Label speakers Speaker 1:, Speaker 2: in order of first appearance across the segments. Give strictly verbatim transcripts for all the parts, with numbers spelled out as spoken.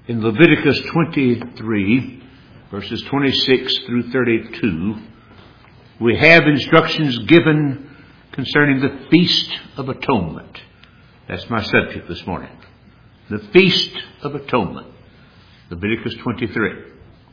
Speaker 1: in Leviticus twenty-three, verses twenty-six through thirty-two, we have instructions given concerning the Feast of Atonement. That's my subject this morning. The Feast of Atonement. Leviticus twenty-three.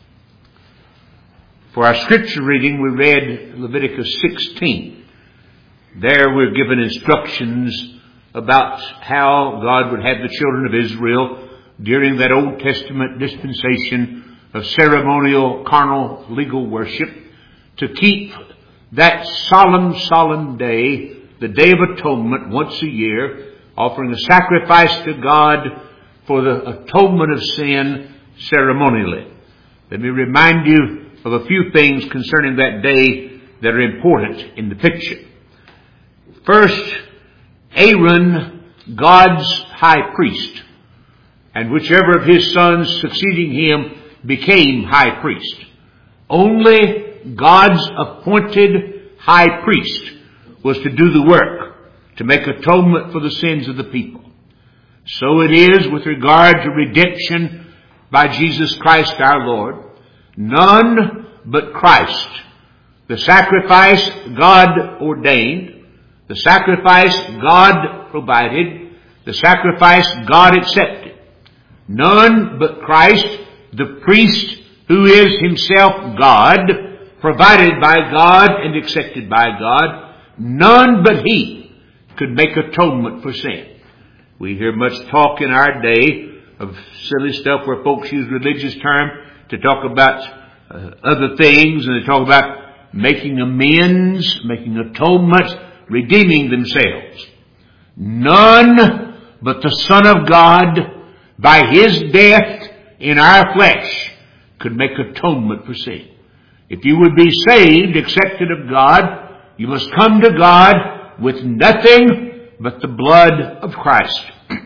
Speaker 1: For our scripture reading, we read Leviticus sixteen. There we're given instructions about how God would have the children of Israel during that Old Testament dispensation of ceremonial, carnal, legal worship to keep that solemn, solemn day, the Day of Atonement, once a year, offering a sacrifice to God for the atonement of sin ceremonially. Let me remind you of a few things concerning that day that are important in the picture. First, Aaron, God's high priest, and whichever of his sons succeeding him became high priest. Only God's appointed high priest was to do the work, to make atonement for the sins of the people. So it is with regard to redemption by Jesus Christ our Lord. None but Christ, the sacrifice God ordained, the sacrifice God provided, the sacrifice God accepted. None but Christ, the priest who is himself God, provided by God and accepted by God, none but he could make atonement for sin. We hear much talk in our day of silly stuff where folks use religious term to talk about uh, other things, and they talk about making amends, making atonement, redeeming themselves. None but the Son of God, by his death in our flesh, could make atonement for sin. If you would be saved, accepted of God, you must come to God with nothing but the blood of Christ.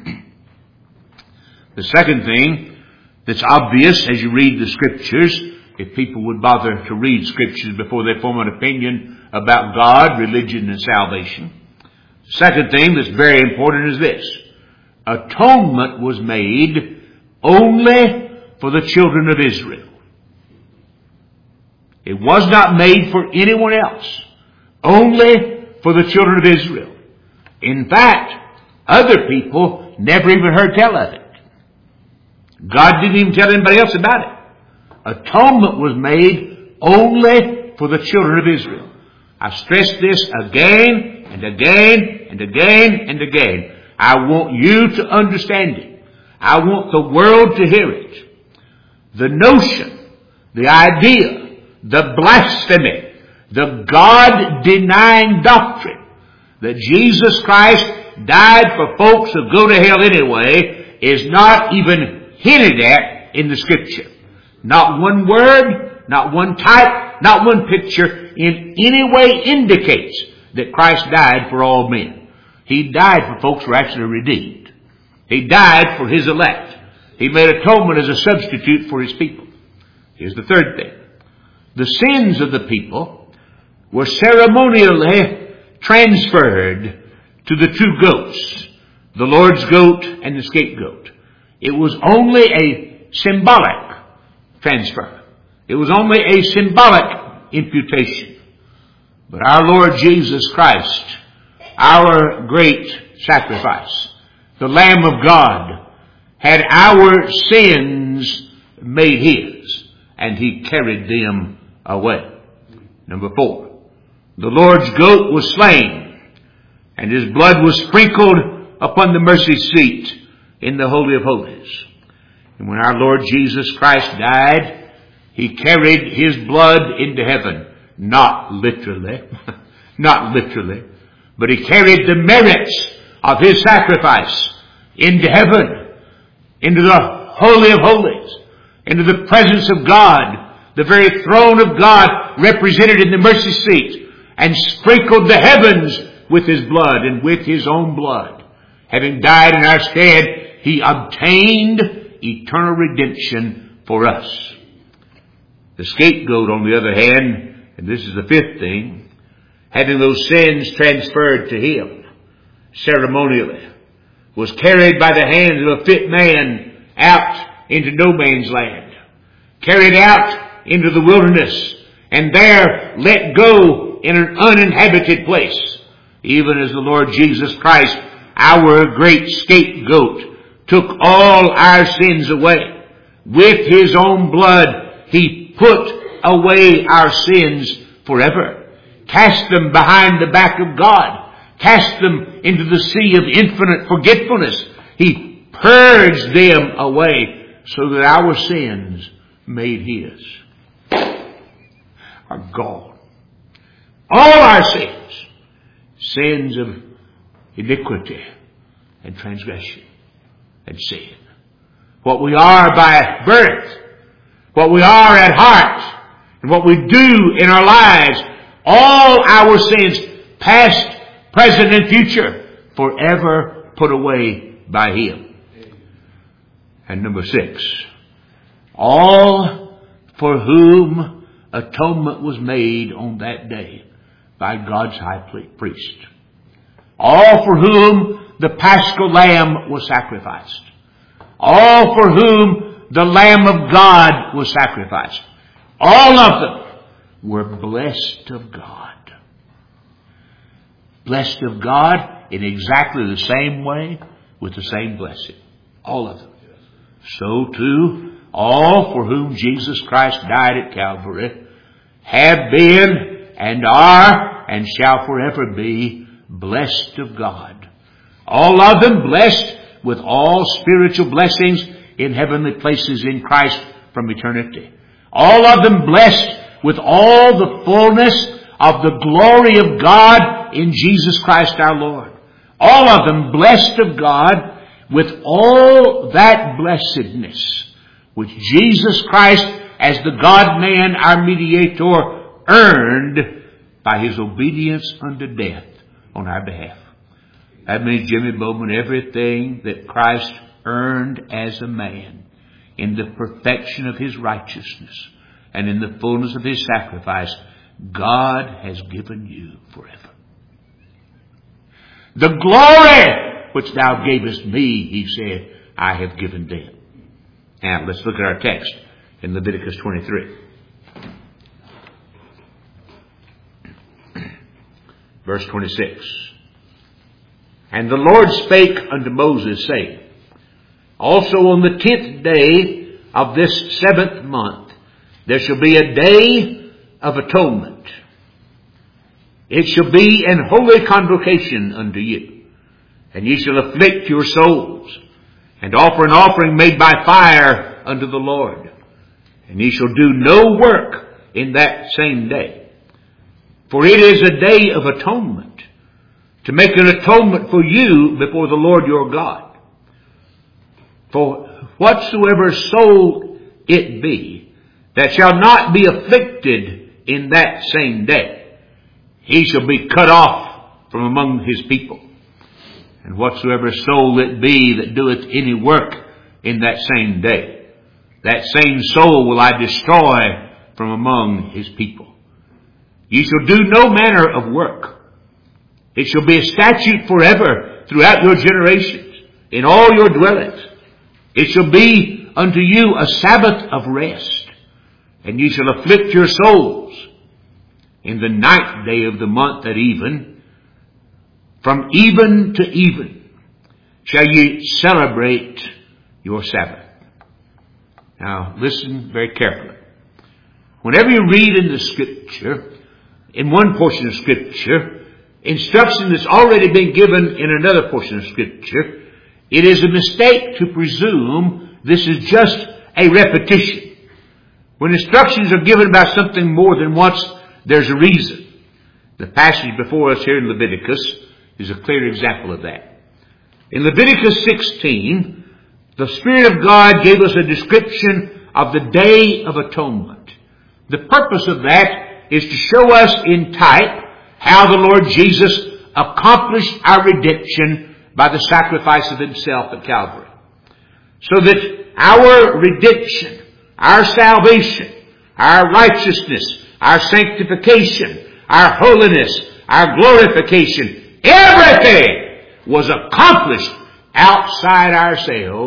Speaker 1: The second thing that's obvious as you read the Scriptures, if people would bother to read Scriptures before they form an opinion about God, religion, and salvation. The second thing that's very important is this. Atonement was made only for the children of Israel. It was not made for anyone else. Only for the children of Israel. In fact, other people never even heard tell of it. God didn't even tell anybody else about it. Atonement was made only for the children of Israel. I've stressed this again and again and again and again. I want you to understand it. I want the world to hear it. The notion, the idea, the blasphemy, the God-denying doctrine that Jesus Christ died for folks who go to hell anyway is not even hinted at in the Scripture. Not one word, not one type, not one picture in any way indicates that Christ died for all men. He died for folks who are actually redeemed. He died for his elect. He made atonement as a substitute for his people. Here's the third thing. The sins of the people were ceremonially transferred to the two goats, the Lord's goat and the scapegoat. It was only a symbolic transfer. It was only a symbolic imputation. But our Lord Jesus Christ, our great sacrifice, the Lamb of God, had our sins made his, and he carried them away. Number four, the Lord's goat was slain, and his blood was sprinkled upon the mercy seat in the Holy of Holies. And when our Lord Jesus Christ died, he carried his blood into heaven. Not literally, not literally, but he carried the merits of his sacrifice into heaven, into the Holy of Holies, into the presence of God, the very throne of God represented in the mercy seat, and sprinkled the heavens with his blood and with his own blood. Having died in our stead, he obtained eternal redemption for us. The scapegoat, on the other hand, and this is the fifth thing, having those sins transferred to him ceremonially, was carried by the hands of a fit man out into no man's land, carried out into the wilderness, and there let go in an uninhabited place, even as the Lord Jesus Christ, our great scapegoat, took all our sins away. With His own blood, He put away our sins forever. Cast them behind the back of God. Cast them into the sea of infinite forgetfulness. He purged them away so that our sins made His are gone. All our sins. Sins of iniquity and transgression and sin. What we are by birth, what we are at heart, and what we do in our lives, all our sins, past, present, and future, forever put away by Him. And number six, all for whom atonement was made on that day by God's high priest. All for whom the Paschal Lamb was sacrificed. All for whom the Lamb of God was sacrificed. All of them were blessed of God. Blessed of God in exactly the same way with the same blessing. All of them. So too, all for whom Jesus Christ died at Calvary have been and are and shall forever be blessed of God. All of them blessed with all spiritual blessings in heavenly places in Christ from eternity. All of them blessed with all the fullness of the glory of God in Jesus Christ our Lord. All of them blessed of God with all that blessedness which Jesus Christ, as the God-man, our mediator, earned by His obedience unto death on our behalf. That means, Jimmy Bowman, everything that Christ earned as a man in the perfection of His righteousness and in the fullness of His sacrifice, God has given you forever. The glory which Thou gavest me, He said, I have given them. Now, let's look at our text in Leviticus twenty-three. Verse twenty-six. And the Lord spake unto Moses, saying, Also on the tenth day of this seventh month, there shall be a day of atonement. It shall be an holy convocation unto you. And ye shall afflict your souls, and offer an offering made by fire unto the Lord. And ye shall do no work in that same day. For it is a day of atonement, to make an atonement for you before the Lord your God. For whatsoever soul it be that shall not be afflicted in that same day, he shall be cut off from among his people. And whatsoever soul it be that doeth any work in that same day, that same soul will I destroy from among his people. Ye shall do no manner of work. It shall be a statute forever throughout your generations, in all your dwellings. It shall be unto you a Sabbath of rest, and ye shall afflict your souls. In the ninth day of the month at even, from even to even, shall ye celebrate your Sabbath. Now, listen very carefully. Whenever you read in the Scripture, in one portion of Scripture, instruction that's already been given in another portion of Scripture, it is a mistake to presume this is just a repetition. When instructions are given about something more than once, there's a reason. The passage before us here in Leviticus is a clear example of that. In Leviticus sixteen, the Spirit of God gave us a description of the Day of Atonement. The purpose of that is to show us in type how the Lord Jesus accomplished our redemption by the sacrifice of Himself at Calvary. So that our redemption, our salvation, our righteousness, our sanctification, our holiness, our glorification, everything was accomplished outside ourselves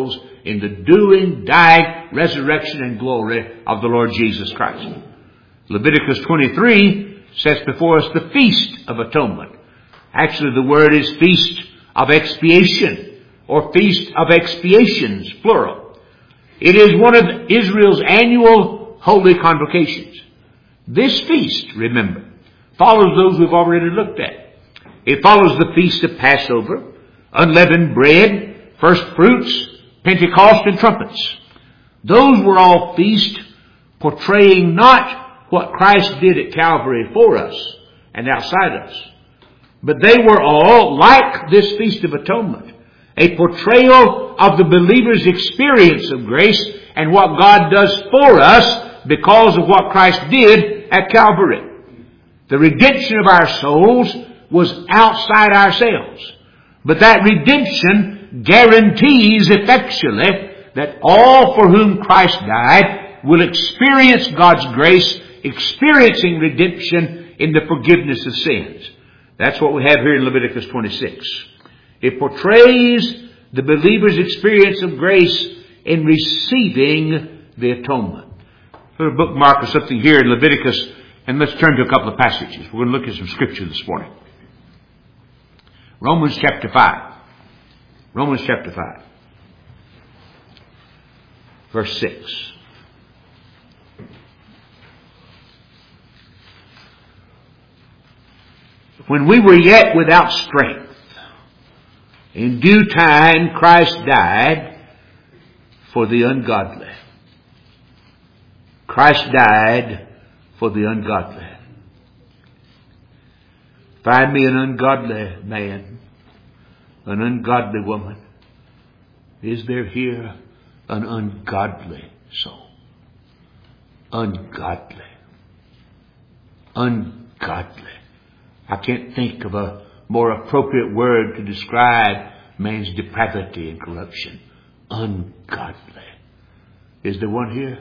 Speaker 1: in the doing, dying, resurrection, and glory of the Lord Jesus Christ. Leviticus twenty-three sets before us the Feast of Atonement. Actually, the word is Feast of Expiation, or Feast of Expiations, plural. It is one of Israel's annual holy convocations. This feast, remember, follows those we've already looked at. It follows the Feast of Passover, unleavened bread, first fruits, Pentecost, and trumpets. Those were all feasts portraying not what Christ did at Calvary for us and outside us, but they were all, like this Feast of Atonement, a portrayal of the believer's experience of grace and what God does for us because of what Christ did at Calvary. The redemption of our souls was outside ourselves, but that redemption guarantees effectually that all for whom Christ died will experience God's grace, experiencing redemption in the forgiveness of sins. That's what we have here in Leviticus twenty-six. It portrays the believer's experience of grace in receiving the atonement. Put a bookmark or something here in Leviticus, and let's turn to a couple of passages. We're going to look at some scripture this morning. Romans chapter five. Romans chapter five. Verse six. When we were yet without strength, in due time Christ died for the ungodly. Christ died for the ungodly. Find me an ungodly man, an ungodly woman. Is there here an ungodly soul? Ungodly. Ungodly. I can't think of a more appropriate word to describe man's depravity and corruption. Ungodly. Is there one here?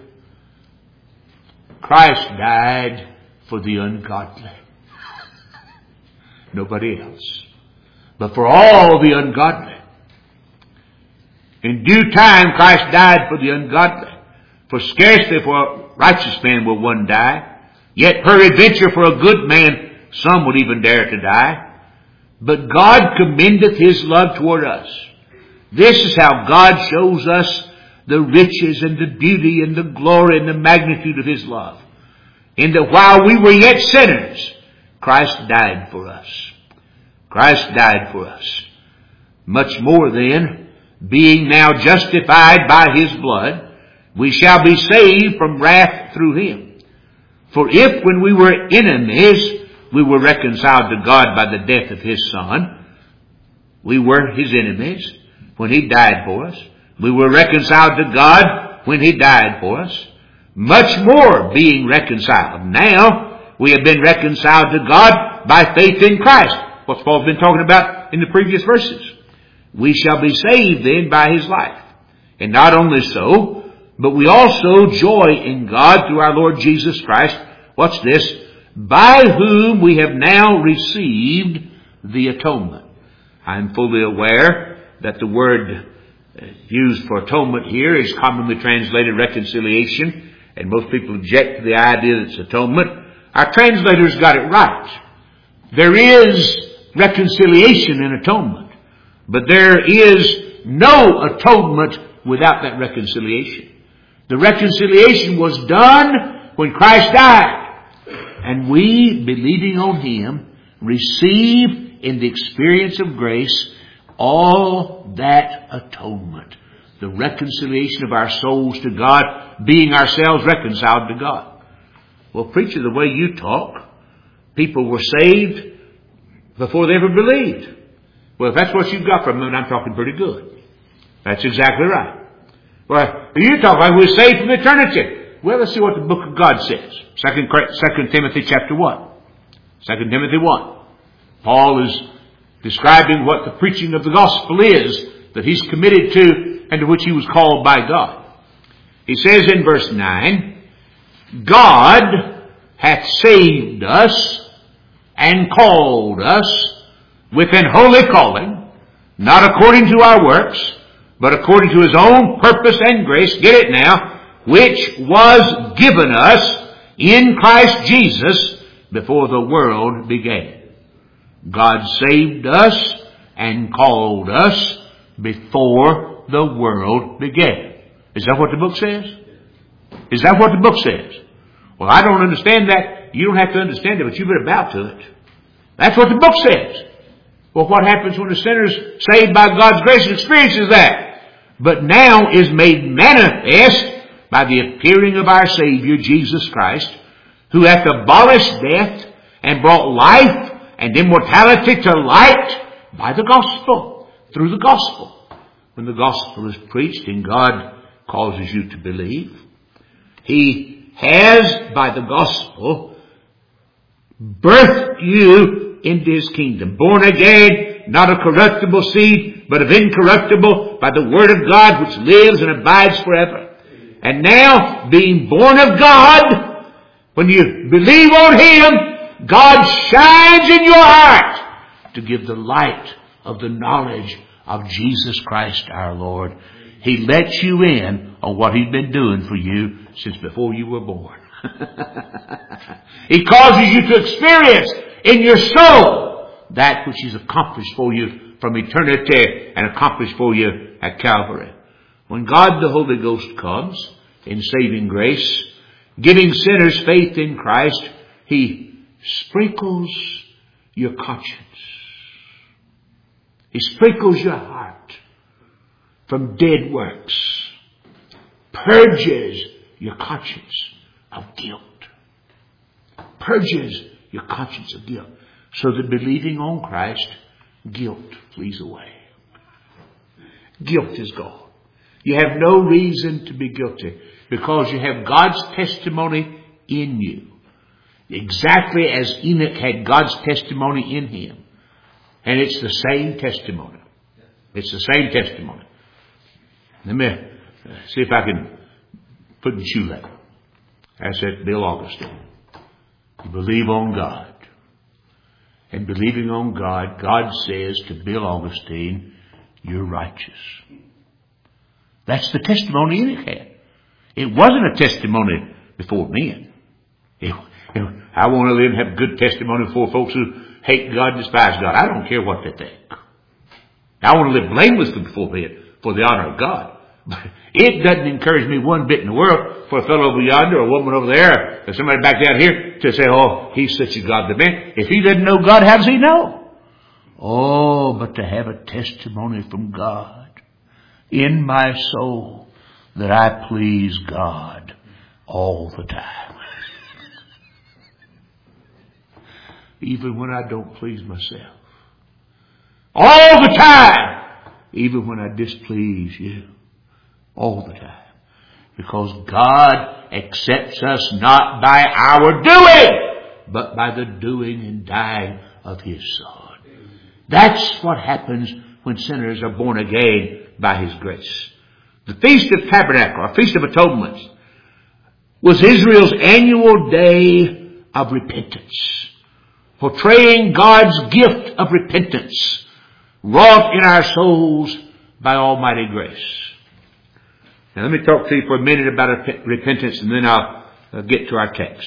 Speaker 1: Christ died for the ungodly. Nobody else. But for all the ungodly. In due time Christ died for the ungodly. For scarcely for a righteous man will one die. Yet peradventure for a good man some would even dare to die. But God commendeth His love toward us. This is how God shows us the riches and the beauty and the glory and the magnitude of His love. In that while we were yet sinners, Christ died for us. Christ died for us. Much more then, being now justified by His blood, we shall be saved from wrath through Him. For if when we were enemies, we were reconciled to God by the death of His Son, we were His enemies when He died for us. We were reconciled to God when He died for us. Much more being reconciled. Now we have been reconciled to God by faith in Christ. What Paul's been talking about in the previous verses. We shall be saved then by His life. And not only so, but we also joy in God through our Lord Jesus Christ. What's this? By whom we have now received the atonement. I'm fully aware that the word used for atonement here is commonly translated reconciliation, and most people object to the idea that it's atonement. Our translators got it right. There is reconciliation in atonement, but there is no atonement without that reconciliation. The reconciliation was done when Christ died. And we, believing on Him, receive in the experience of grace all that atonement. The reconciliation of our souls to God, being ourselves reconciled to God. Well, preacher, the way you talk, people were saved before they ever believed. Well, if that's what you've got from them, I'm talking pretty good. That's exactly right. Well, you talk about we're saved from eternity. Well, let's see what the book of God says. Second, Second Timothy chapter one. Second Timothy one. Paul is describing what the preaching of the gospel is that he's committed to and to which he was called by God. He says in verse nine, God hath saved us and called us with an holy calling, not according to our works, but according to His own purpose and grace, get it now, which was given us in Christ Jesus before the world began. God saved us and called us before the world began. Is that what the book says? Is that what the book says? Well, I don't understand that. You don't have to understand it, but you've been about to it. That's what the book says. Well, what happens when the sinner's saved by God's grace and experiences that? But now is made manifest by the appearing of our Savior, Jesus Christ, who hath abolished death and brought life and immortality to light by the gospel, through the gospel. When the gospel is preached and God causes you to believe, He has, by the gospel, birthed you into His kingdom. Born again, not of corruptible seed, but of incorruptible, by the word of God which lives and abides forever. And now, being born of God, when you believe on Him, God shines in your heart to give the light of the knowledge of Jesus Christ our Lord. He lets you in on what He's been doing for you since before you were born. He causes you to experience in your soul that which He's accomplished for you from eternity and accomplished for you at Calvary. When God the Holy Ghost comes in saving grace, giving sinners faith in Christ, He sprinkles your conscience. He sprinkles your heart from dead works, purges your conscience of guilt, purges your conscience of guilt, so that believing on Christ, guilt flees away. Guilt is gone. You have no reason to be guilty because you have God's testimony in you. Exactly as Enoch had God's testimony in him. And it's the same testimony. It's the same testimony. Let me see if I can put in shoe leather. That's it, Bill Augustine. You believe on God. And believing on God, God says to Bill Augustine, you're righteous. That's the testimony Enoch had. It wasn't a testimony before men. It, it, I want to live and have good testimony before folks who hate God and despise God. I don't care what they think. I want to live blamelessly before men for the honor of God. But it doesn't encourage me one bit in the world for a fellow over yonder or a woman over there or somebody back down here to say, oh, he's such a godly man. If he doesn't know God, how does he know? Oh, but to have a testimony from God in my soul that I please God all the time. Even when I don't please myself. All the time. Even when I displease you. All the time. Because God accepts us not by our doing, but by the doing and dying of His Son. That's what happens when sinners are born again by His grace. The Feast of Tabernacle, or Feast of Atonement, was Israel's annual day of repentance, portraying God's gift of repentance, wrought in our souls by Almighty grace. Now let me talk to you for a minute about repentance, and then I'll uh, get to our text.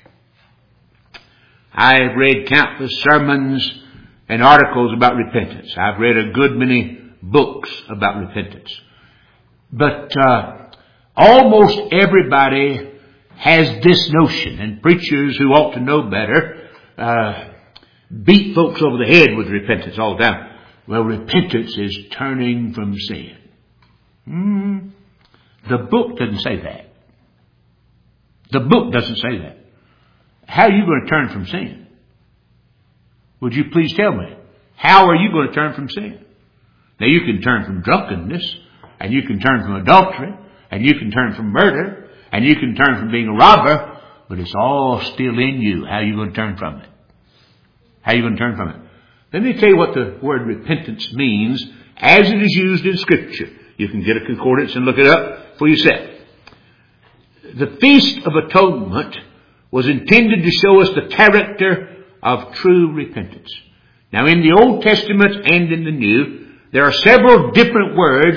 Speaker 1: I have read countless sermons and articles about repentance. I've read a good many books about repentance. But uh, almost everybody has this notion, and preachers who ought to know better uh, beat folks over the head with repentance all the time. Well, repentance is turning from sin. Hmm. The book doesn't say that. The book doesn't say that. How are you going to turn from sin? Would you please tell me? How are you going to turn from sin? Now you can turn from drunkenness, and you can turn from adultery, and you can turn from murder, and you can turn from being a robber, but it's all still in you. How are you going to turn from it? How are you going to turn from it? Let me tell you what the word repentance means as it is used in Scripture. You can get a concordance and look it up for yourself. The Feast of Atonement was intended to show us the character of true repentance. Now in the Old Testament and in the New, there are several different words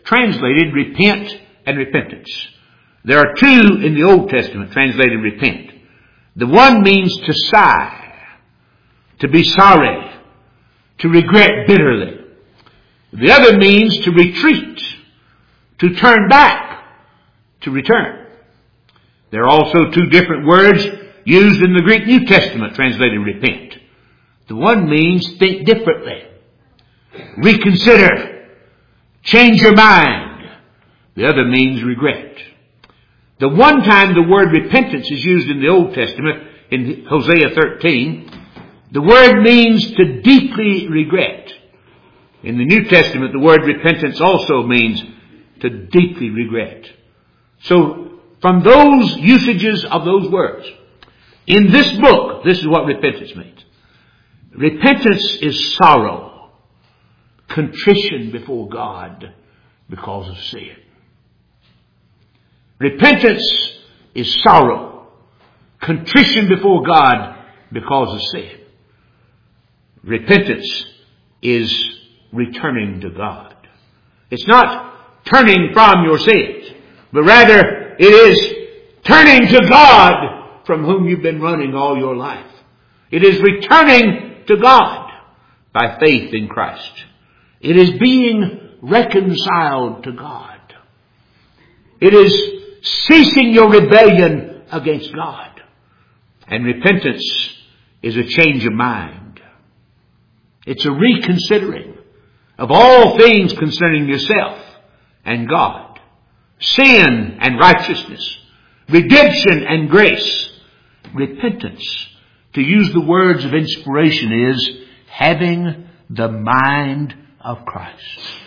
Speaker 1: translated repent and repentance. There are two in the Old Testament translated repent. The one means to sigh, to be sorry, to regret bitterly. The other means to retreat, to turn back, to return. There are also two different words used in the Greek New Testament translated repent. The one means think differently, reconsider, change your mind. The other means regret. The one time the word repentance is used in the Old Testament, in Hosea thirteen, the word means to deeply regret. In the New Testament, the word repentance also means to deeply regret. So, from those usages of those words, in this book, this is what repentance means. Repentance is sorrow, contrition before God because of sin. Repentance is sorrow, contrition before God because of sin. Repentance is returning to God. It's not turning from your sins, but rather it is turning to God from whom you've been running all your life. It is returning to God by faith in Christ. It is being reconciled to God. It is ceasing your rebellion against God. And repentance is a change of mind. It's a reconsidering of all things concerning yourself and God, sin and righteousness, redemption and grace. Repentance, to use the words of inspiration, is having the mind of Christ.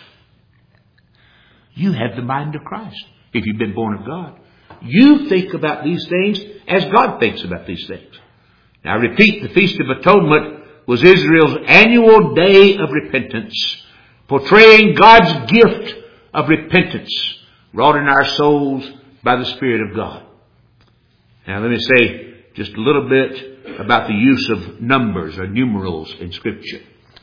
Speaker 1: You have the mind of Christ if you've been born of God. You think about these things as God thinks about these things. Now I repeat, the Feast of Atonement was Israel's annual day of repentance, portraying God's gift of repentance wrought in our souls by the Spirit of God. Now let me say just a little bit about the use of numbers or numerals in Scripture.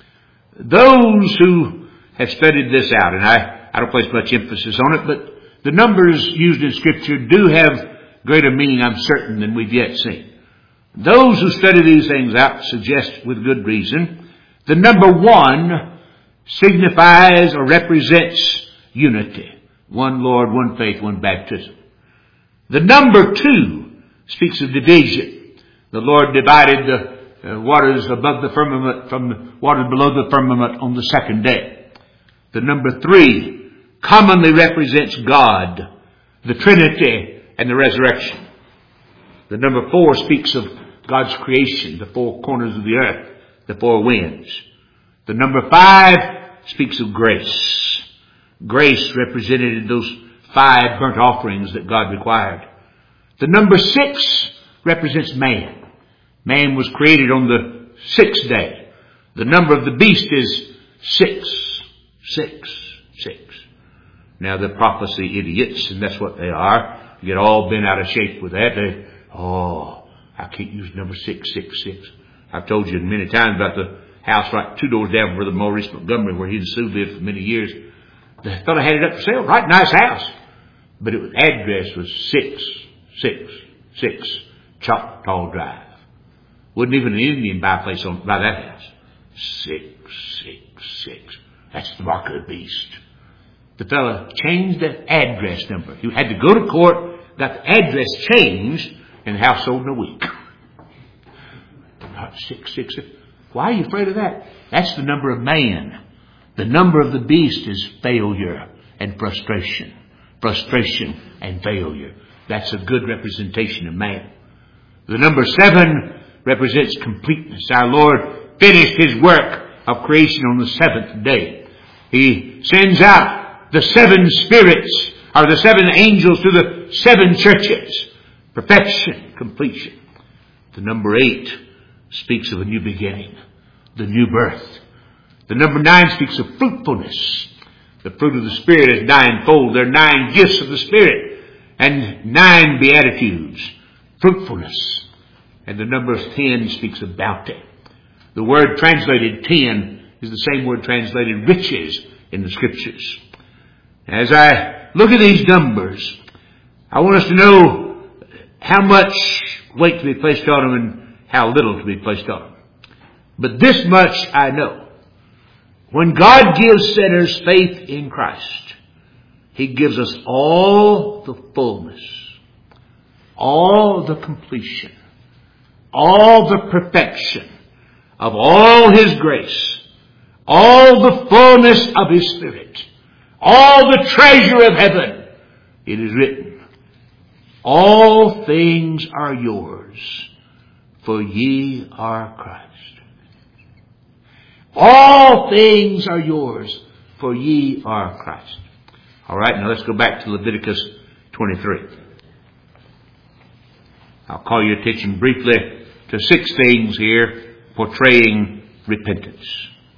Speaker 1: Those who have studied this out, and I, I don't place much emphasis on it, but the numbers used in Scripture do have greater meaning, I'm certain, than we've yet seen. Those who study these things out suggest with good reason the number one signifies or represents unity. One Lord, one faith, one baptism. The number two speaks of division. The Lord divided the uh, waters above the firmament from the waters below the firmament on the second day. The number three commonly represents God, the Trinity, and the resurrection. The number four speaks of God's creation, the four corners of the earth, the four winds. The number five speaks of grace. Grace represented in those five burnt offerings that God required. The number six represents man. Man was created on the sixth day. The number of the beast is six, six, six. Now the prophecy idiots, and that's what they are, get all bent out of shape with that. They, oh, I can't use number six, six, six. I've told you many times about the house right two doors down from Brother Maurice Montgomery, where he and Sue lived for many years. The fellow had it up for sale, right nice house. But it was, address was six, six, six, Choctaw Drive. Wouldn't even an Indian buy a place on, buy that house. Six, six, six. That's the mark of the beast. The fellow changed the address number. He had to go to court, got the address changed, and the house sold in a week. Not six, six, six. Why are you afraid of that? That's the number of man. The number of the beast is failure and frustration. Frustration and failure. That's a good representation of man. The number seven represents completeness. Our Lord finished His work of creation on the seventh day. He sends out the seven spirits, or the seven angels, to the seven churches. Perfection, completion. The number eight speaks of a new beginning, the new birth. The number nine speaks of fruitfulness. The fruit of the Spirit is ninefold. There are nine gifts of the Spirit and nine beatitudes. Fruitfulness. And the number ten speaks of bounty. The word translated ten is the same word translated riches in the Scriptures. As I look at these numbers, I want us to know how much weight to be placed on them and how little to be placed on them. But this much I know. When God gives sinners faith in Christ, He gives us all the fullness, all the completion, all the perfection of all His grace, all the fullness of His Spirit, all the treasure of heaven. It is written, all things are yours, for ye are Christ. All things are yours, for ye are Christ. All right, now let's go back to Leviticus twenty-three. I'll call your attention briefly to six things here portraying repentance.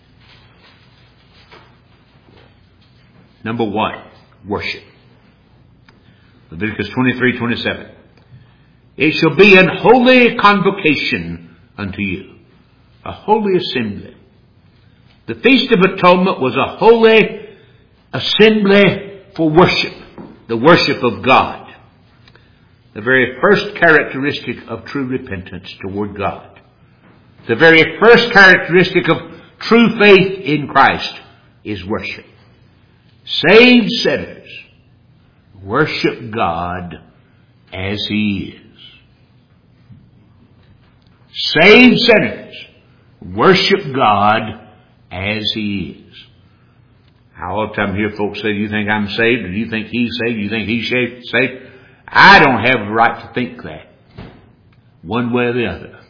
Speaker 1: Number one, worship. Leviticus twenty-three twenty-seven. It shall be an holy convocation unto you, a holy assembly. The Feast of Atonement was a holy assembly for worship, the worship of God. The very first characteristic of true repentance toward God. The very first characteristic of true faith in Christ is worship. Saved sinners worship God as He is. Saved sinners worship God as He is. I all the time hear folks say, do you think I'm saved? Or do you think he's saved? Do you think he's saved? I don't have a right to think that. One way or the other.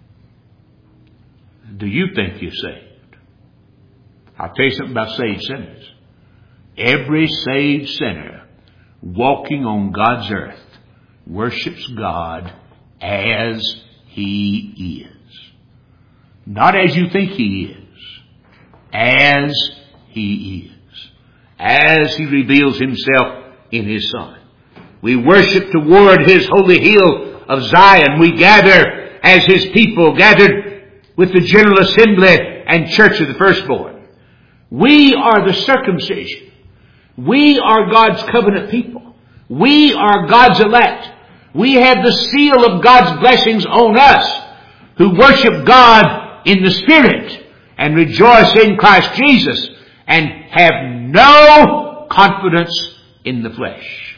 Speaker 1: Do you think you're saved? I'll tell you something about saved sinners. Every saved sinner walking on God's earth worships God as He is. Not as you think He is. As He is. As He reveals Himself in His Son. We worship toward His holy hill of Zion. We gather as His people, gathered with the general assembly and church of the firstborn. We are the circumcision. We are God's covenant people. We are God's elect. We have the seal of God's blessings on us who worship God in the Spirit and rejoice in Christ Jesus and have no confidence in the flesh.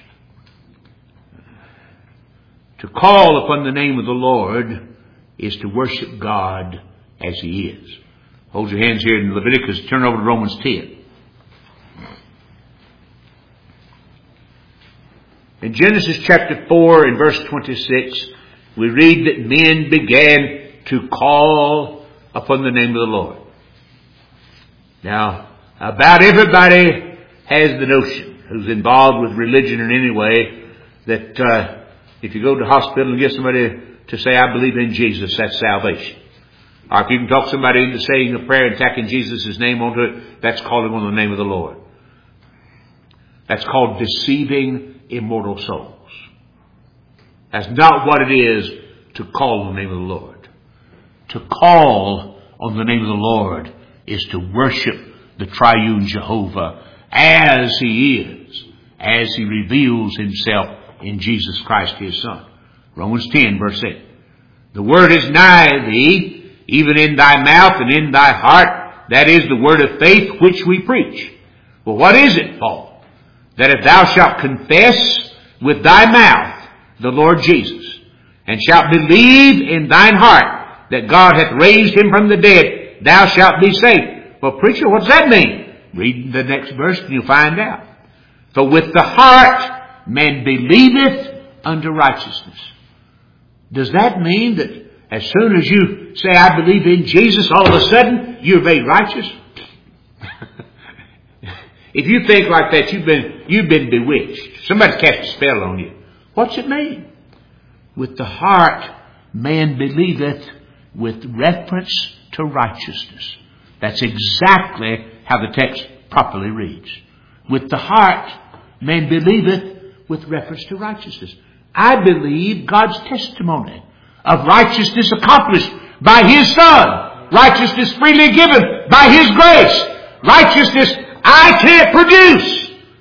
Speaker 1: To call upon the name of the Lord is to worship God as He is. Hold your hands here in Leviticus. Turn over to Romans ten. In Genesis chapter four and verse twenty-six, we read that men began to call upon the name of the Lord. Now, about everybody has the notion who's involved with religion in any way that uh, if you go to the hospital and get somebody to say, I believe in Jesus, that's salvation. Or if you can talk somebody into saying a prayer and tacking Jesus' name onto it, that's calling on the name of the Lord. That's called deceiving immortal souls. That's not what it is to call on the name of the Lord. To call on the name of the Lord is to worship the triune Jehovah as He is, as He reveals Himself in Jesus Christ His Son. Romans ten verse eight. The word is nigh thee, even in thy mouth and in thy heart. That is the word of faith which we preach. Well, what is it, Paul? That if thou shalt confess with thy mouth the Lord Jesus, and shalt believe in thine heart that God hath raised Him from the dead, thou shalt be saved. Well, preacher, what does that mean? Read the next verse and you'll find out. For with the heart man believeth unto righteousness. Does that mean that as soon as you say, I believe in Jesus, all of a sudden you're made righteous? If you think like that, you've been, you've been bewitched. Somebody cast a spell on you. What's it mean? With the heart man believeth with reference to righteousness. That's exactly how the text properly reads. With the heart man believeth with reference to righteousness. I believe God's testimony of righteousness accomplished by His Son. Righteousness freely given by His grace. Righteousness I can't produce.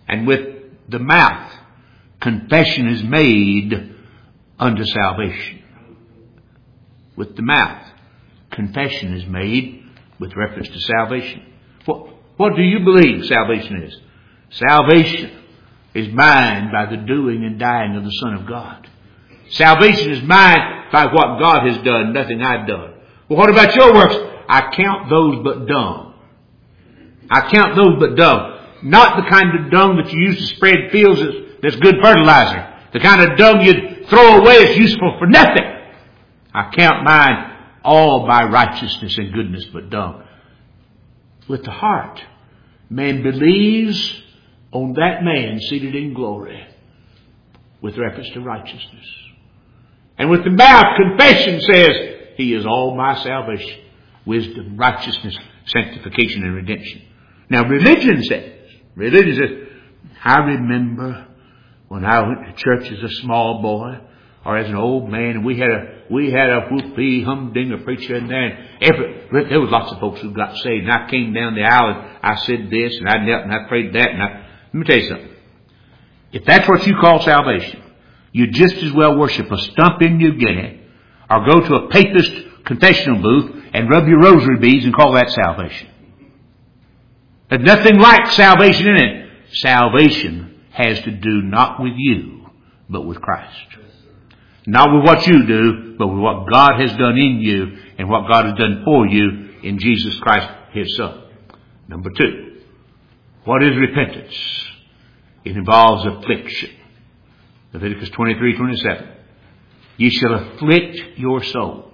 Speaker 1: And with the mouth, confession is made unto salvation. With the mouth, confession is made with reference to salvation. What, what do you believe salvation is? Salvation is mine by the doing and dying of the Son of God. Salvation is mine by what God has done, nothing I've done. Well, what about your works? I count those but dung. I count those but dung. Not the kind of dung that you use to spread fields that's good fertilizer. The kind of dung you'd throw away is useful for nothing. I count mine all by righteousness and goodness but dung. With the heart, man believes on that man seated in glory with reference to righteousness. And with the mouth, confession says, He is all my salvation, wisdom, righteousness, sanctification, and redemption. Now religion says, religion says, I remember when I went to church as a small boy or as an old man, and we had a we had a whoopee humdinger preacher in there, and every, there was lots of folks who got saved. And I came down the aisle and I said this and I knelt and I prayed that. And I, let me tell you something. If that's what you call salvation, you just as well worship a stump in New Guinea or go to a papist confessional booth and rub your rosary beads and call that salvation. There's nothing like salvation in it. Salvation has to do not with you, but with Christ. Not with what you do, but with what God has done in you and what God has done for you in Jesus Christ, His Son. Number two, what is repentance? It involves affliction. Leviticus twenty-three twenty-seven. Ye shall afflict your soul.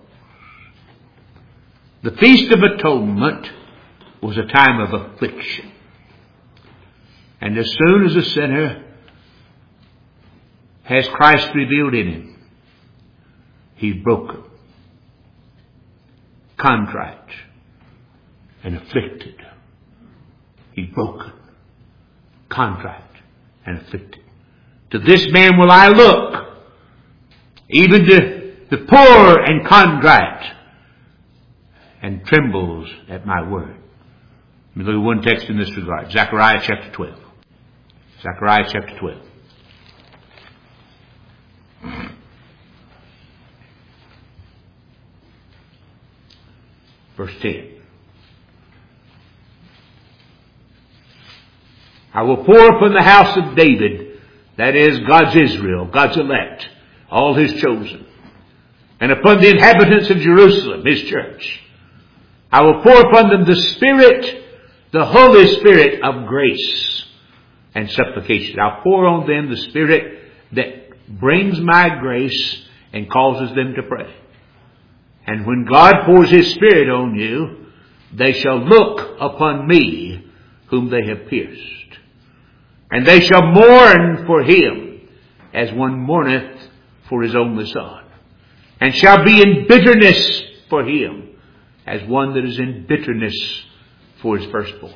Speaker 1: The Feast of Atonement was a time of affliction. And as soon as a sinner has Christ revealed in him, he's broken, contrite, and afflicted. He's broken, contrite, and afflicted. To this man will I look, even to the poor and contrite, and trembles at my word. Let me look at one text in this regard. Zechariah chapter twelve. Zechariah chapter twelve. Verse ten. I will pour upon the house of David, that is God's Israel, God's elect, all His chosen, and upon the inhabitants of Jerusalem, His church. I will pour upon them the Spirit, the Holy Spirit of grace and supplication. I'll pour on them the Spirit that brings my grace and causes them to pray. And when God pours His Spirit on you, they shall look upon me whom they have pierced. And they shall mourn for Him as one mourneth for his only son. And shall be in bitterness for Him as one that is in bitterness for his firstborn.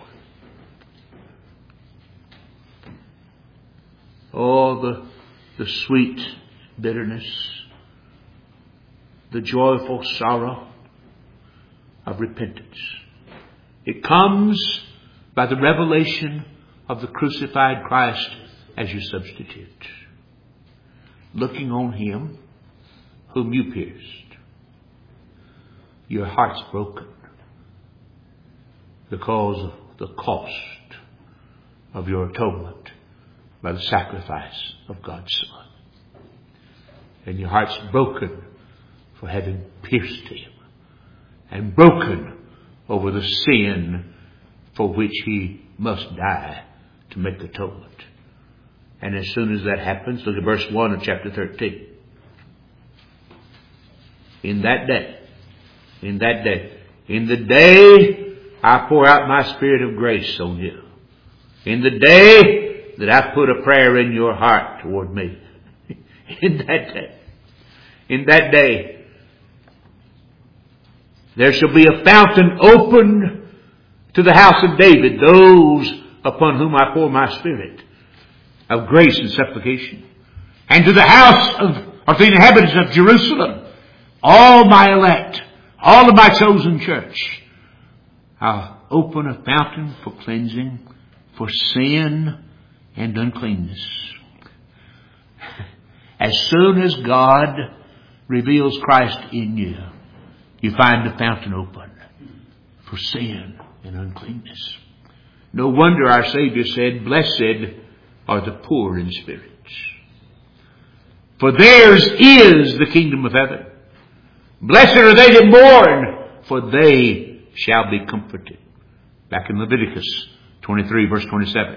Speaker 1: Oh, the, the sweet bitterness, the joyful sorrow of repentance. It comes by the revelation of the crucified Christ as your substitute. Looking on Him whom you pierced. Your heart's broken because of the cost of your atonement by the sacrifice of God's Son. And your heart's broken for having pierced Him, and broken over the sin for which He must die to make atonement. And as soon as that happens, look at verse one of chapter thirteen. In that day, in that day, in the day I pour out my Spirit of grace on you. In the day that I put a prayer in your heart toward me. In that day. In that day. There shall be a fountain opened to the house of David, those upon whom I pour my Spirit of grace and supplication. And to the house of, of the inhabitants of Jerusalem, all my elect, all of my chosen church. I'll open a fountain for cleansing, for sin, and uncleanness. As soon as God reveals Christ in you, you find the fountain open for sin and uncleanness. No wonder our Savior said, "Blessed are the poor in spirit, for theirs is the kingdom of heaven. Blessed are they that mourn, for they shall be comforted." Back in Leviticus twenty-three, verse twenty-seven.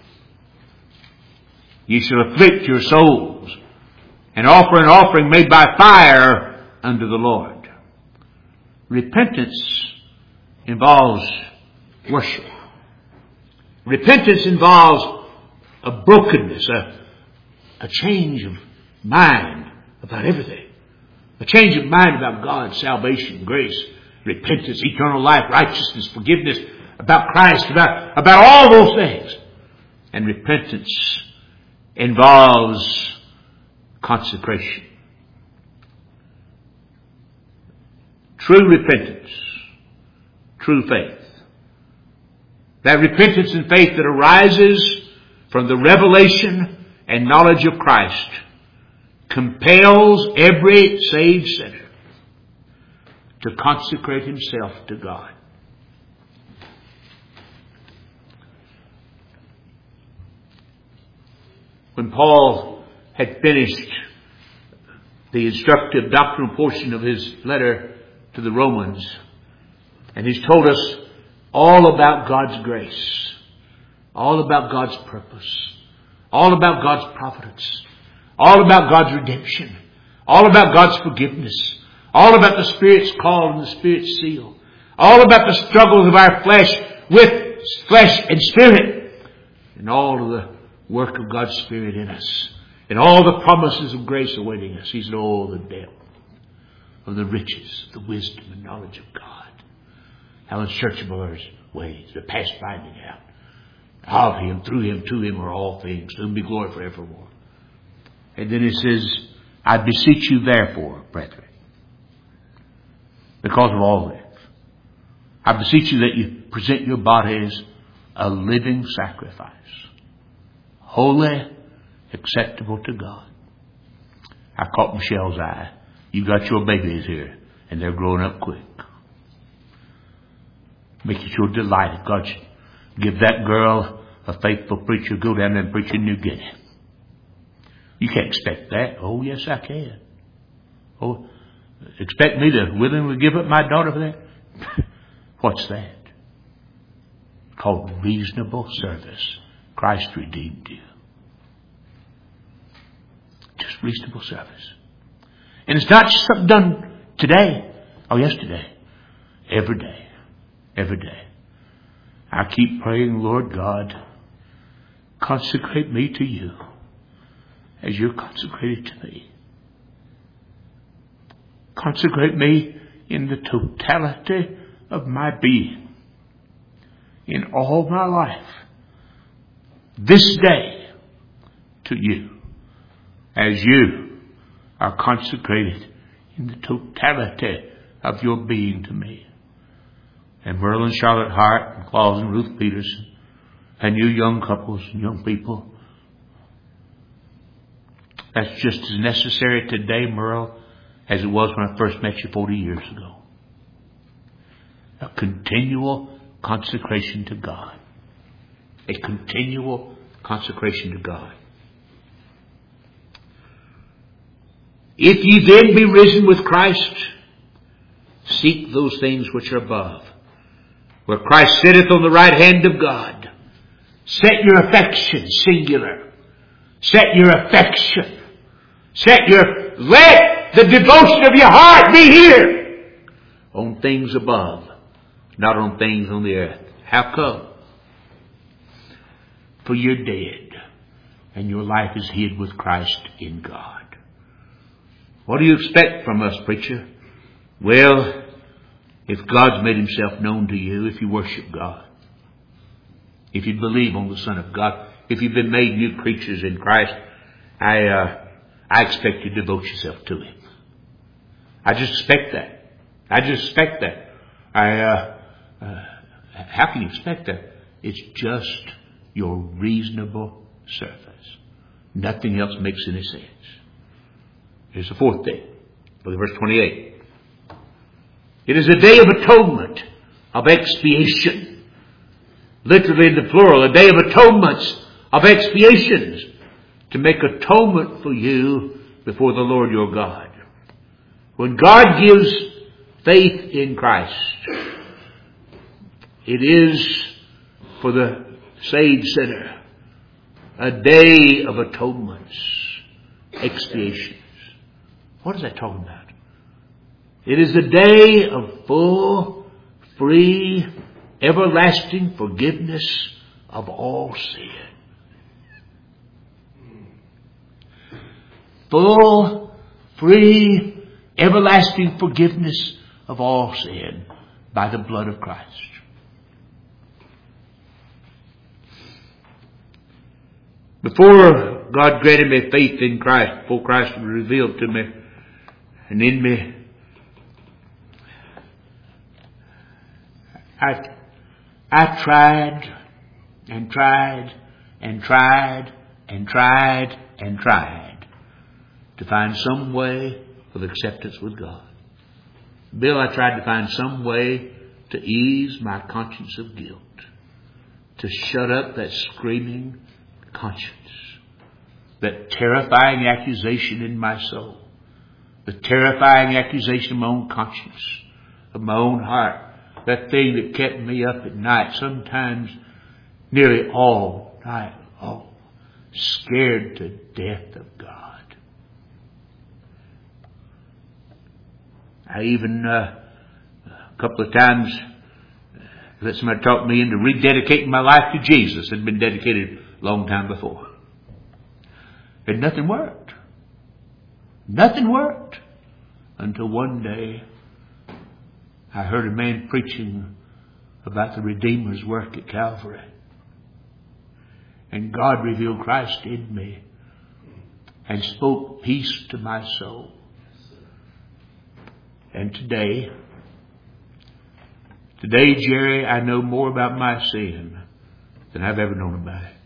Speaker 1: "Ye shall afflict your souls, and offer an offering made by fire unto the Lord." Repentance involves worship. Repentance involves a brokenness, a, a change of mind about everything. A change of mind about God's salvation, grace, repentance, eternal life, righteousness, forgiveness, about Christ, about, about all those things. And repentance involves consecration. True repentance, true faith. That repentance and faith that arises from the revelation and knowledge of Christ compels every saved sinner to consecrate himself to God. When Paul had finished the instructive doctrinal portion of his letter to the Romans, and he's told us all about God's grace, all about God's purpose, all about God's providence, all about God's redemption, all about God's forgiveness, all about the Spirit's call and the Spirit's seal, all about the struggles of our flesh with flesh and spirit, and all of the work of God's Spirit in us, and all the promises of grace awaiting us. He's all the depth of the riches, the wisdom and knowledge of God. How unsearchable are His ways, the past finding out. Of Him, through Him, to Him are all things, to Him be glory forevermore. And then it says, "I beseech you therefore, brethren," because of all this, "I beseech you that you present your bodies a living sacrifice, holy, acceptable to God." I caught Michelle's eye. You got your babies here, and they're growing up quick. Make it your delight if God should give that girl a faithful preacher, go down there and preach in New Guinea. You can't expect that. Oh, yes, I can. Oh, expect me to willingly give up my daughter for that? What's that? Called reasonable service. Christ redeemed you. Just reasonable service. And it's not just something done today or yesterday. Every day. Every day. I keep praying, Lord God, consecrate me to you as you're consecrated to me. Consecrate me in the totality of my being, in all my life, this day, to you, as you are consecrated in the totality of your being to me. And Merle and Charlotte Hart, and Claus and Ruth Peterson, and you young couples and young people, that's just as necessary today, Merle, as it was when I first met you forty years ago. A continual consecration to God. A continual consecration to God. If ye then be risen with Christ, seek those things which are above, where Christ sitteth on the right hand of God. Set your affection, singular. Set your affection. Set your, let the devotion of your heart be here. On things above, not on things on the earth. How come? For you're dead, and your life is hid with Christ in God. What do you expect from us, preacher? Well, if God's made Himself known to you, if you worship God, if you believe on the Son of God, if you've been made new creatures in Christ, I uh, I expect you to devote yourself to Him. I just expect that. I just expect that. I uh, uh, how can you expect that? It's just your reasonable surface. Nothing else makes any sense. Here's the fourth thing. Look at verse twenty-eight. It is a day of atonement, of expiation. Literally in the plural, a day of atonements, of expiations, to make atonement for you before the Lord your God. When God gives faith in Christ, it is for the saved sinner a day of atonements, expiations. What is that talking about? It is a day of full, free, everlasting forgiveness of all sin. Full, free, everlasting forgiveness of all sin by the blood of Christ. Before God granted me faith in Christ, before Christ was revealed to me and in me, I, I tried and tried and tried and tried and tried to find some way of acceptance with God. Bill, I tried to find some way to ease my conscience of guilt, to shut up that screaming conscience, that terrifying accusation in my soul, the terrifying accusation of my own conscience, of my own heart, that thing that kept me up at night, sometimes nearly all night long, scared to death of God. I even, uh, a couple of times, let somebody talk me into rededicating my life to Jesus. It had been dedicated a long time before. And nothing worked. Nothing worked. Until one day, I heard a man preaching about the Redeemer's work at Calvary. And God revealed Christ in me and spoke peace to my soul. And today, today, Jerry, I know more about my sin than I've ever known about it.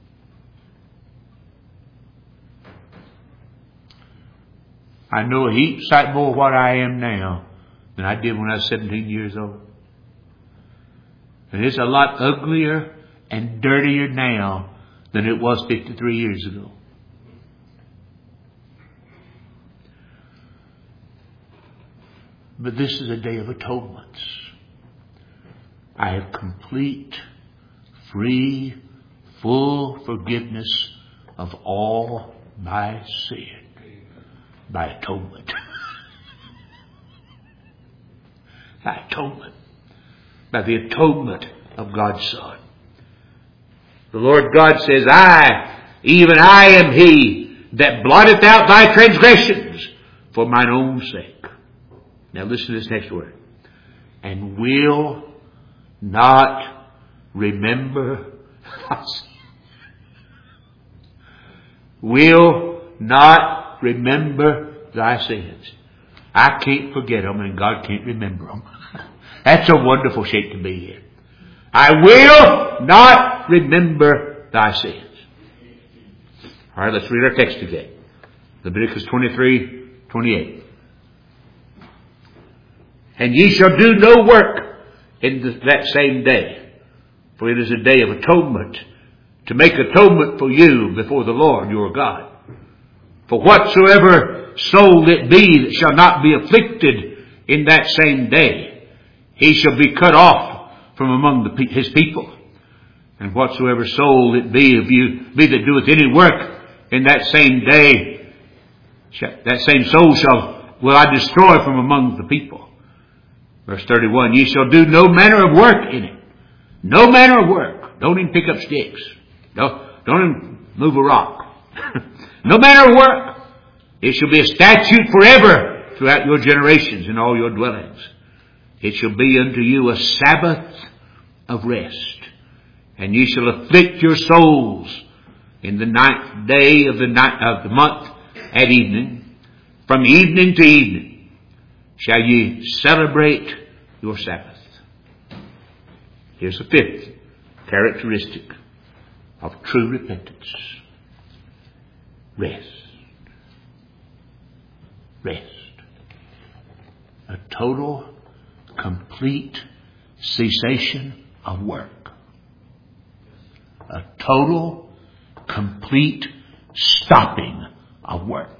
Speaker 1: I know a heap sight more what I am now than I did when I was seventeen years old. And it's a lot uglier and dirtier now than it was fifty-three years ago. But this is a day of atonements. I have complete, free, full forgiveness of all my sin by atonement. By atonement. By the atonement of God's Son. The Lord God says, I, even I am He that blotteth out thy transgressions for mine own sake. Now listen to this next word. And will not remember thy sin. Will not remember thy sins. I can't forget them and God can't remember them. That's a wonderful shape to be in. I will not remember thy sins. All right, let's read our text again. Leviticus twenty-three, twenty-eight. And ye shall do no work in the, that same day, for it is a day of atonement, to make atonement for you before the Lord your God. For whatsoever soul it be that shall not be afflicted in that same day, he shall be cut off from among the, his people. And whatsoever soul it be of you be that doeth any work in that same day, that same soul shall will I destroy from among the people. Verse thirty-one, ye shall do no manner of work in it. No manner of work. Don't even pick up sticks. Don't, don't even move a rock. No manner of work. It shall be a statute forever throughout your generations in all your dwellings. It shall be unto you a Sabbath of rest. And ye shall afflict your souls in the ninth day of the night of the month at evening. From evening to evening shall ye celebrate your Sabbath. Here's the fifth characteristic of true repentance. Rest. Rest. A total, complete cessation of work. A total, complete stopping of work.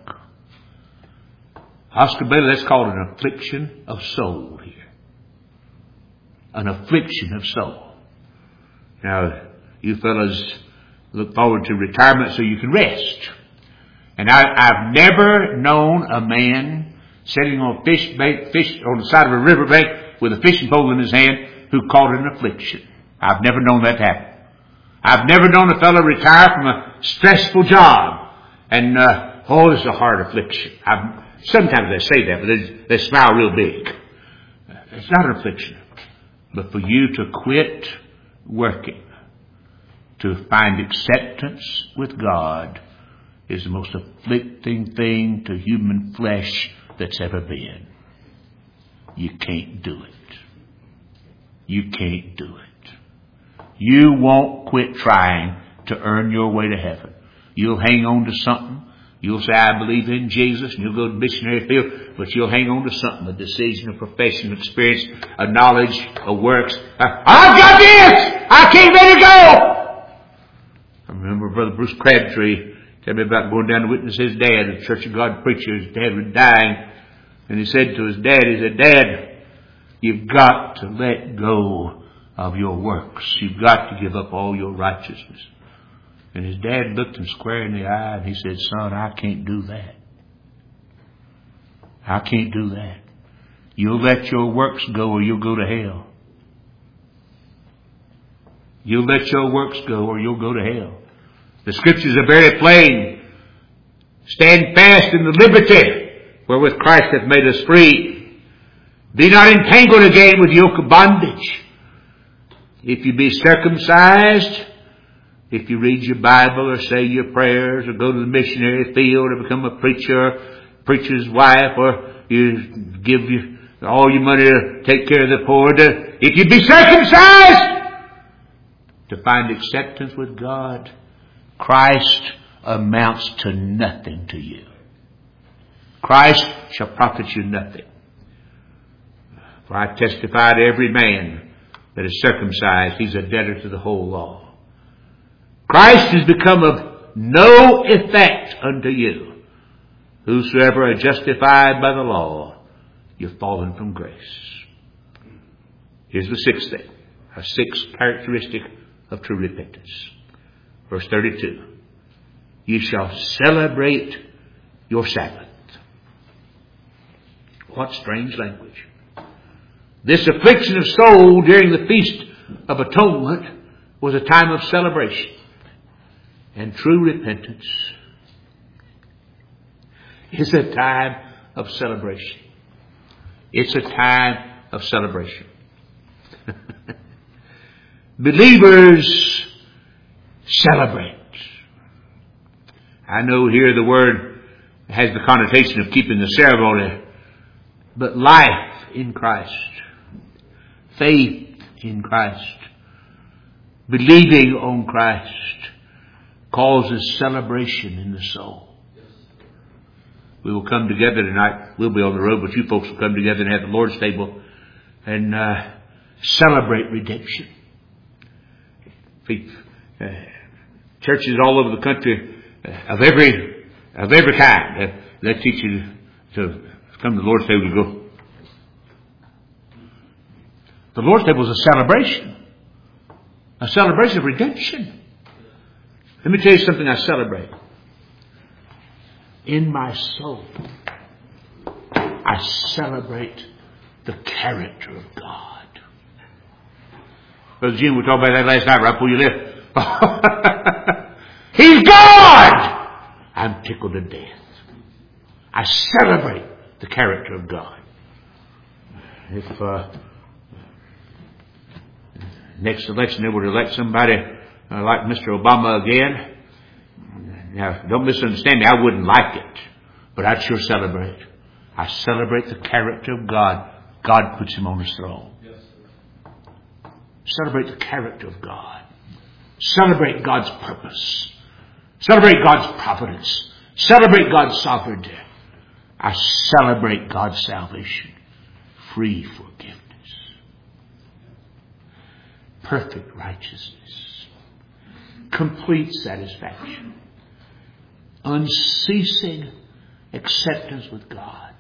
Speaker 1: Oscar Bailey, that's called an affliction of soul here. An affliction of soul. Now, you fellas look forward to retirement so you can rest. And I, I've never known a man sitting on a fish bank, fish on the side of a river bank with a fishing pole in his hand who called it an affliction. I've never known that to happen. I've never known a fellow retire from a stressful job and, uh, oh, this is a hard affliction. I've, sometimes they say that, but they, they smile real big. It's not an affliction. But for you to quit working, to find acceptance with God, is the most afflicting thing to human flesh that's ever been. You can't do it. You can't do it. You won't quit trying to earn your way to heaven. You'll hang on to something. You'll say, I believe in Jesus, and you'll go to the missionary field, but you'll hang on to something, a decision, a profession, experience, a knowledge, a works. I've got this! I can't let it go! I remember Brother Bruce Crabtree tell me about going down to witness his dad, a Church of God preacher. His dad was dying. And he said to his dad, he said, Dad, you've got to let go of your works. You've got to give up all your righteousness. And his dad looked him square in the eye and he said, Son, I can't do that. I can't do that. You'll let your works go or you'll go to hell. You'll let your works go or you'll go to hell. The scriptures are very plain. Stand fast in the liberty wherewith Christ hath made us free. Be not entangled again with yoke of bondage. If you be circumcised, if you read your Bible or say your prayers or go to the missionary field or become a preacher, preacher's wife, or you give you all your money to take care of the poor, to, if you be circumcised to find acceptance with God, Christ amounts to nothing to you. Christ shall profit you nothing. For I testify to every man that is circumcised, he's a debtor to the whole law. Christ is become of no effect unto you. Whosoever are justified by the law, you've fallen from grace. Here's the sixth thing, a sixth characteristic of true repentance. Verse thirty-two. You shall celebrate your Sabbath. What strange language. This affliction of soul during the Feast of Atonement was a time of celebration. And true repentance is a time of celebration. It's a time of celebration. Believers celebrate. I know here the word has the connotation of keeping the ceremony, but life in Christ, faith in Christ, believing on Christ causes celebration in the soul. We will come together tonight. We'll be on the road, but you folks will come together and have the Lord's table and uh, celebrate redemption. Uh, churches all over the country uh, of every of every kind uh, they teach you to come to the Lord's table to go. The Lord's table is a celebration, a celebration of redemption. Let me tell you something I celebrate. In my soul, I celebrate the character of God. Brother Jim, we talked about that last night right before you left. He's God! I'm tickled to death. I celebrate the character of God. If uh, next election they would elect somebody uh, like Mister Obama again, now don't misunderstand me, I wouldn't like it, but I'd sure celebrate. I celebrate the character of God. God puts him on his throne. Celebrate the character of God. Celebrate God's purpose. Celebrate God's providence. Celebrate God's sovereignty. I celebrate God's salvation. Free forgiveness. Perfect righteousness. Complete satisfaction. Unceasing acceptance with God.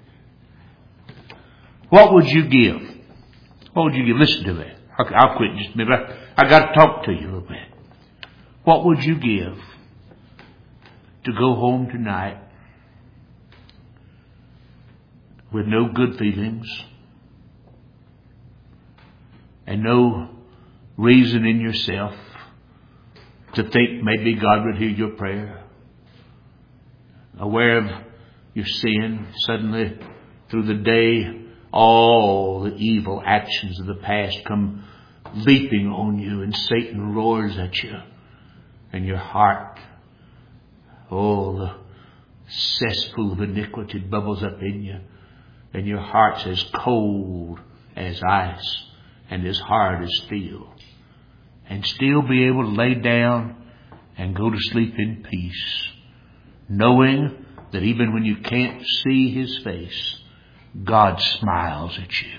Speaker 1: What would you give? What would you give? Listen to me. I'll quit in just a minute. I got to talk to you a little bit. What would you give to go home tonight with no good feelings and no reason in yourself to think maybe God would hear your prayer? Aware of your sin, suddenly through the day all the evil actions of the past come leaping on you, and Satan roars at you, and your heart, oh, the cesspool of iniquity bubbles up in you, and your heart's as cold as ice and as hard as steel, and still be able to lay down and go to sleep in peace, knowing that even when you can't see His face, God smiles at you.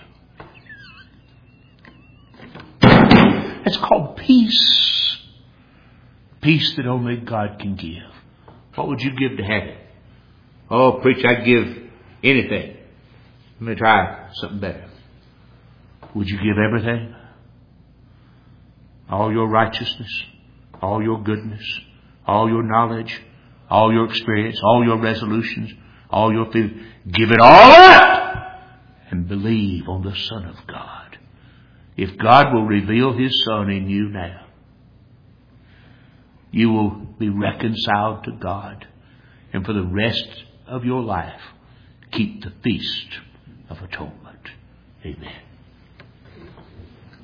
Speaker 1: It's called peace. Peace that only God can give. What would you give to have it? Oh, preacher, I'd give anything. Let me try something better. Would you give everything? All your righteousness, all your goodness, all your knowledge, all your experience, all your resolutions, all your feelings. Give it all up and believe on the Son of God. If God will reveal His Son in you now, you will be reconciled to God, and for the rest of your life, keep the Feast of Atonement. Amen.